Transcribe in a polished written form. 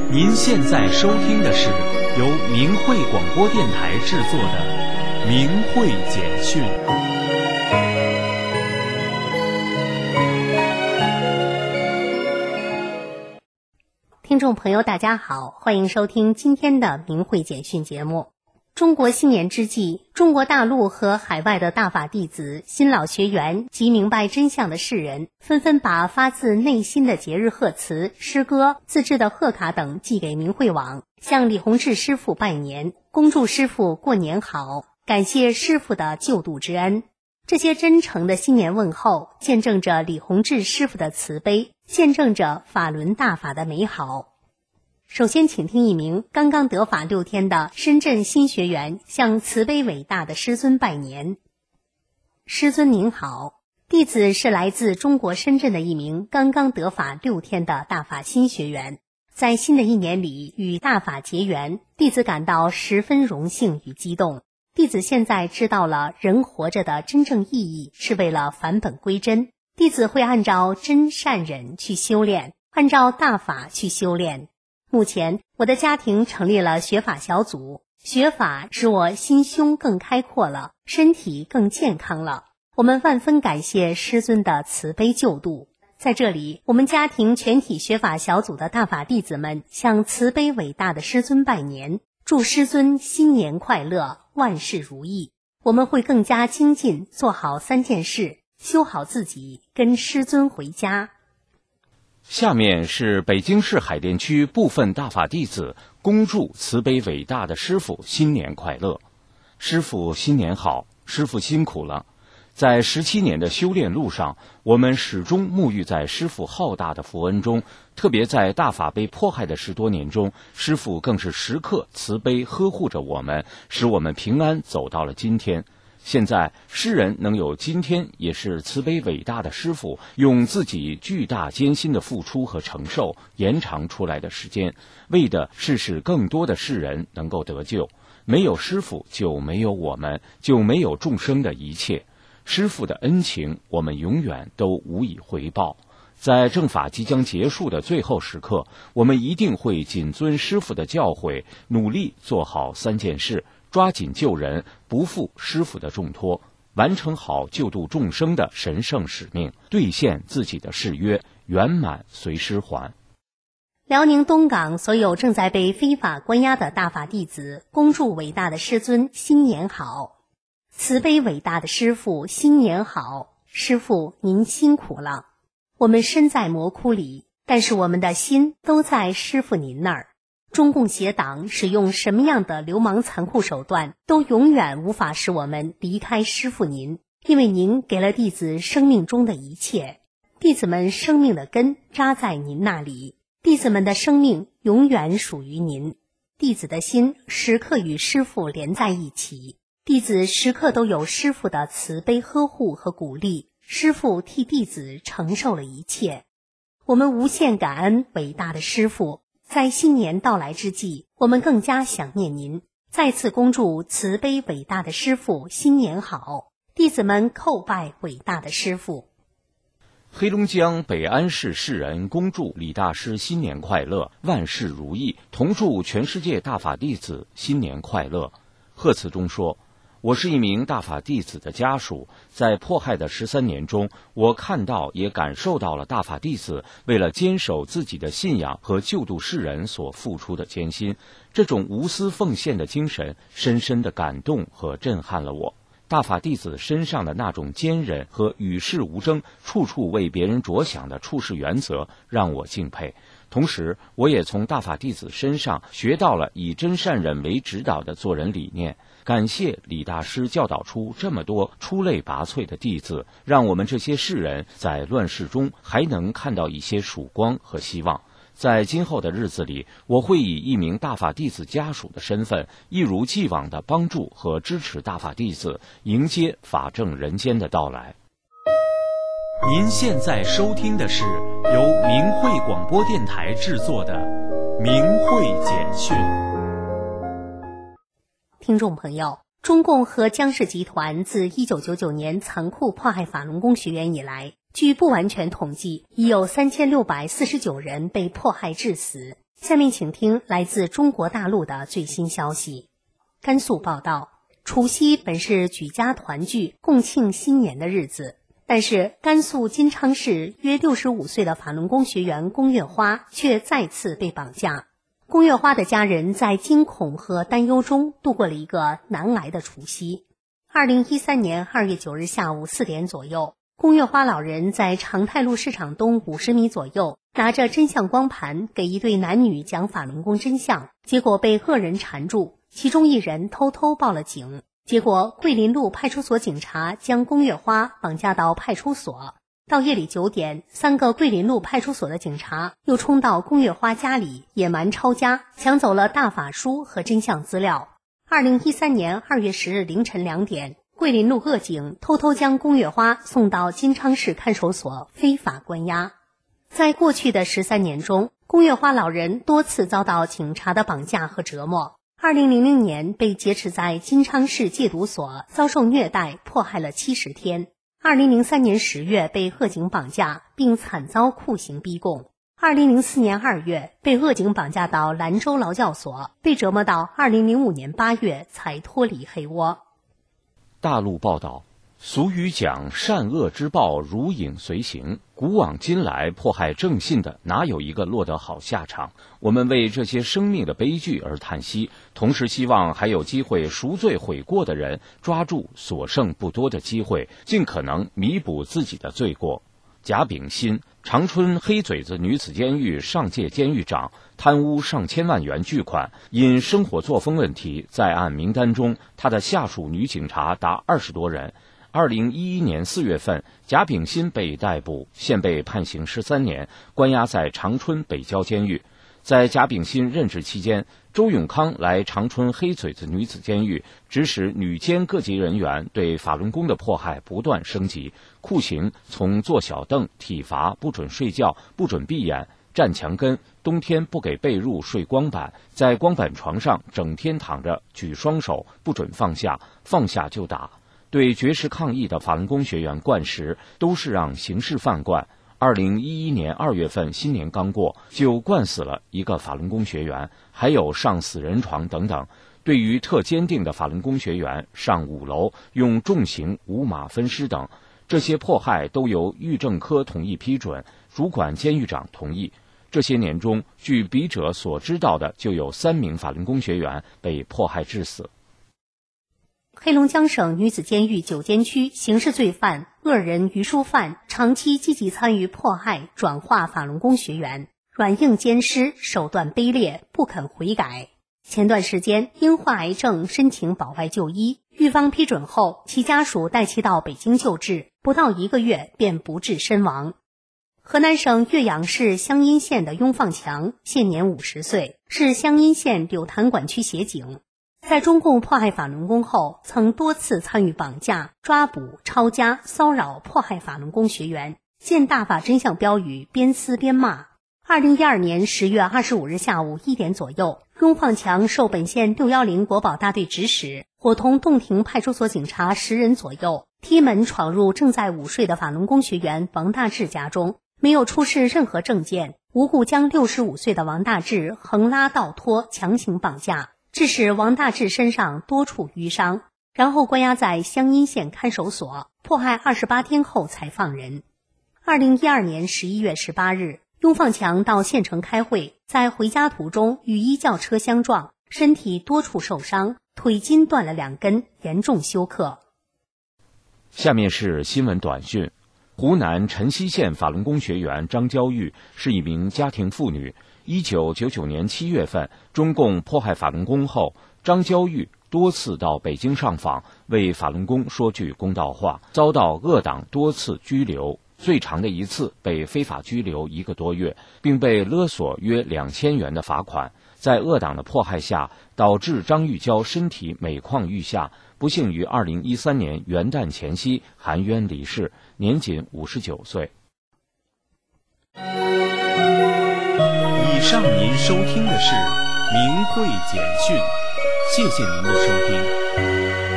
您现在收听的是由明慧广播电台制作的《明慧简讯》。 听众朋友大家好，欢迎收听今天的明慧简讯节目。中国新年之际，中国大陆和海外的大法弟子、新老学员及明白真相的世人，纷纷把发自内心的节日贺词、诗歌、自制的贺卡等寄给明慧网，向李洪志师父拜年，恭祝师父过年好，感谢师父的救度之恩。这些真诚的新年问候，见证着李洪志师父的慈悲，见证着法轮大法的美好。首先请听一名刚刚得法6天的深圳新学员向慈悲伟大的师尊拜年。师尊您好，弟子是来自中国深圳的一名刚刚得法6天的大法新学员，在新的一年里与大法结缘，弟子感到十分荣幸与激动。弟子现在知道了人活着的真正意义是为了返本归真，弟子会按照真善忍去修炼，按照大法去修炼。目前我的家庭成立了学法小组，学法使我心胸更开阔了，身体更健康了。我们万分感谢师尊的慈悲救度。在这里，我们家庭全体学法小组的大法弟子们向慈悲伟大的师尊拜年，祝师尊新年快乐，万事如意。我们会更加精进，做好3件事，修好自己，跟师尊回家。 下面是北京市海淀区部分大法弟子恭祝慈悲伟大的师父新年快乐。师父新年好，师父辛苦了。在17年的修炼路上，我们始终沐浴在师父浩大的福恩中，特别在大法被迫害的10多年中，师父更是时刻慈悲呵护着我们，使我们平安走到了今天。现在世人能有今天，也是慈悲伟大的师父用自己巨大艰辛的付出和承受延长出来的时间，为的是使更多的世人能够得救。没有师父就没有我们，就没有众生的一切。师父的恩情我们永远都无以回报。在正法即将结束的最后时刻，我们一定会谨遵师父的教诲，努力做好3件事，抓紧救人，不负师父的重托，完成好救度众生的神圣使命，兑现自己的誓约，圆满随师还。 辽宁东港所有正在被非法关押的大法弟子恭祝伟大的师尊新年好。慈悲伟大的师父新年好，师父您辛苦了。我们身在魔窟里，但是我们的心都在师父您那儿。中共邪党使用什么样的流氓残酷手段，都永远无法使我们离开师父您，因为您给了弟子生命中的一切。弟子们生命的根扎在您那里，弟子们的生命永远属于您。弟子的心时刻与师父连在一起，弟子时刻都有师父的慈悲呵护和鼓励，师父替弟子承受了一切。我们无限感恩伟大的师父。在新年到来之际，我们更加想念您，再次恭祝慈悲伟大的师父新年好，弟子们叩拜伟大的师父。 黑龙江北安市世人恭祝李大师新年快乐，万事如意，同祝全世界大法弟子新年快乐。贺词中说，我是一名大法弟子的家属，在迫害的13年中，我看到也感受到了大法弟子为了坚守自己的信仰和救度世人所付出的艰辛，这种无私奉献的精神深深地感动和震撼了我。大法弟子身上的那种坚韧和与世无争、处处为别人着想的处事原则让我敬佩。同时，我也从大法弟子身上学到了以真善忍为指导的做人理念。感谢李大师教导出这么多出类拔萃的弟子，让我们这些世人在乱世中还能看到一些曙光和希望。在今后的日子里，我会以一名大法弟子家属的身份，一如既往地帮助和支持大法弟子，迎接法正人间的到来。 您现在收听的是由明慧广播电台制作的《明慧简讯》。 听众朋友，中共和江氏集团自1999年残酷迫害法轮功学员以来，据不完全统计，已有3649人被迫害致死， 下面请听来自中国大陆的最新消息。甘肃报道，除夕本是举家团聚、共庆新年的日子，但是甘肃金昌市约65岁的法轮功学员龚月花却再次被绑架。龚月花的家人在惊恐和担忧中度过了一个难挨的除夕。2013年2月9日下午4点左右，龚月花老人在长泰路市场东50米左右，拿着真相光盘给一对男女讲法轮功真相，结果被恶人缠住，其中一人偷偷报了警。结果桂林路派出所警察将龚月花绑架到派出所。到夜里9点，3个桂林路派出所的警察又冲到龚月花家里，野蛮抄家，抢走了大法书和真相资料。2013年2月10日凌晨2点，桂林路恶警偷偷将龚月花送到金昌市看守所非法关押。在过去的13年中，龚月花老人多次遭到警察的绑架和折磨。2000年被劫持在金昌市戒毒所，遭受虐待迫害了70天。2003年10月被恶警绑架，并惨遭酷刑逼供。2004年2月被恶警绑架到兰州劳教所，被折磨到2005年8月才脱离黑窝。 大陆报道，俗语讲善恶之报如影随形，古往今来迫害正信的哪有一个落得好下场？我们为这些生命的悲剧而叹息，同时希望还有机会赎罪悔过的人抓住所剩不多的机会，尽可能弥补自己的罪过。贾炳新，长春黑嘴子女子监狱上届监狱长，贪污上千万元巨款，因生活作风问题在案名单中，他的下属女警察达20多人。2011年4月份，贾炳新被逮捕，现被判刑13年，关押在长春北郊监狱。在贾炳新任职期间，周永康来长春黑嘴子女子监狱，指使女监各级人员对法轮功的迫害不断升级，酷刑从坐小凳、体罚、不准睡觉、不准闭眼、站墙根，冬天不给被褥睡光板，在光板床上整天躺着，举双手不准放下，放下就打。对绝食抗议的法轮功学员灌食，都是让刑事犯灌。2011年2月份新年刚过，就灌死了一个法轮功学员，还有上死人床等等。对于特坚定的法轮功学员，上5楼用重刑5马分尸等，这些迫害都由狱政科同意批准，主管监狱长同意。这些年中，据笔者所知道的，就有3名法轮功学员被迫害致死。 黑龙江省女子监狱九间区刑事罪犯恶人于淑范长期积极参与迫害转化法轮功学员，软硬兼施，手段卑劣，不肯悔改。前段时间因患癌症申请保外就医，狱方批准后，其家属带其到北京救治，不到1个月便不治身亡。河南省岳阳市湘阴县的雍放强现年50岁，是湘阴县柳潭管区协警。在中共迫害法轮功后，曾多次参与绑架、抓捕、抄家、骚扰、迫害法轮功学员，见大法真相标语边撕边骂。2012年10月25日下午1点左右，雍放强受本县610国保大队指使，伙同洞庭派出所警察10人左右，踢门闯入正在午睡的法轮功学员王大志家中，没有出示任何证件，无故将65岁的王大志横拉倒拖，强行绑架，致使王大志身上多处淤伤，然后关押在湘阴县看守所，迫害28天后才放人。2012年11月18日，雍放强到县城开会，在回家途中与一轿车相撞，身体多处受伤，腿筋断了2根，严重休克。 下面是新闻短讯。湖南辰溪县法轮功学员张娇玉是一名家庭妇女。1999年7月份，中共迫害法轮功后，张娇玉多次到北京上访，为法轮功说句公道话，遭到恶党多次拘留，最长的一次被非法拘留1个多月，并被勒索约2000元的罚款。在恶党的迫害下，导致张玉娇身体每况愈下，不幸于2013年元旦前夕含冤离世，年仅59岁。 以上您收听的是明慧简讯，谢谢您的收听。